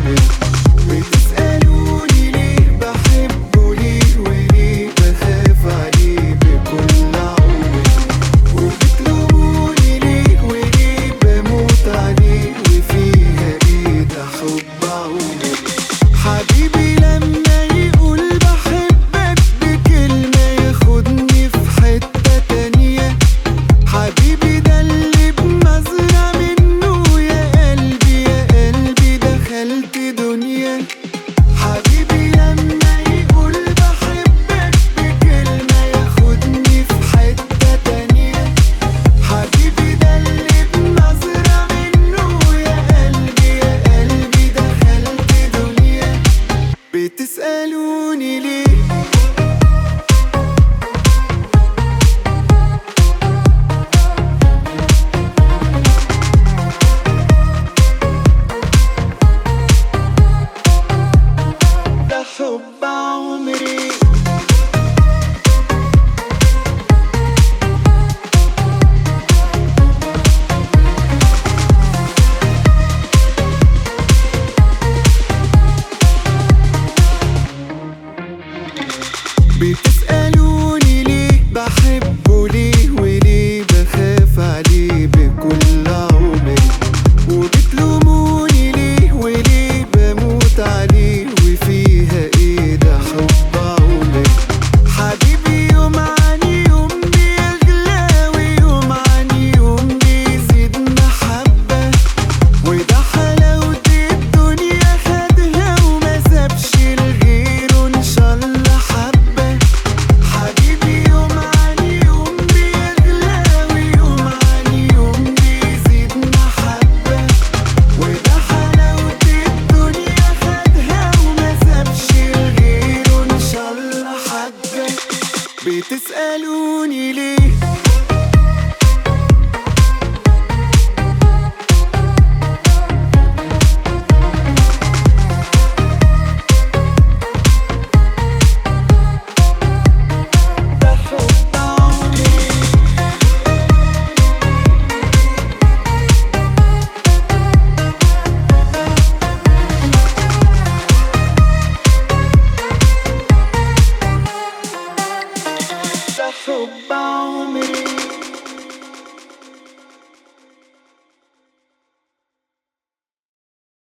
عمري. بتسألوني ليه بحبه ليه وليه بخاف عليه بكل عمري، وبتلوموني ليه وليه بموت عليه وفيها ايه ده حب عمري. حبيبي لما يقول بحبك بكلمة ياخدني في حتة تانية، حبيبي ده اللي بنظرة منه يا قلبي يا قلبي دخلت دنيا. حبيبي لما يقول بحبك بكلمة ياخدني في حتة تانية، حبيبي ده اللي بنظرة منه يا قلبي يا قلبي دخلت دنيا. بتسألوني ليه ده حب عمري. بتسألوني ليه بحبه ليه وليه بخاف عليه بكل عمري، وبتلوموني ليه وليه بموت عليه وفيها ايه ده حب عمري. حبيبي يوم عن يوم بيغلى ويوم عن يوم بيزيد محبة، وده حلاوة الدنيا خدها وما سابش لغيره ان شاء الله حبة. حبيبي يوم عن يوم بيغلى ويوم عن يوم بيزيد محبة، وده حلاوة الدنيا خدها وما سابش لغيره ان شاء الله حبة. بتسألوني ليه ده حب عمري. ده حب عمري.